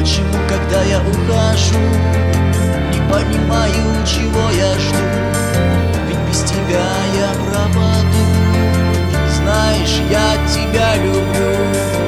почему, когда я ухожу, не понимаю, чего я жду. Ведь без тебя я пропаду. Знаешь, я тебя люблю.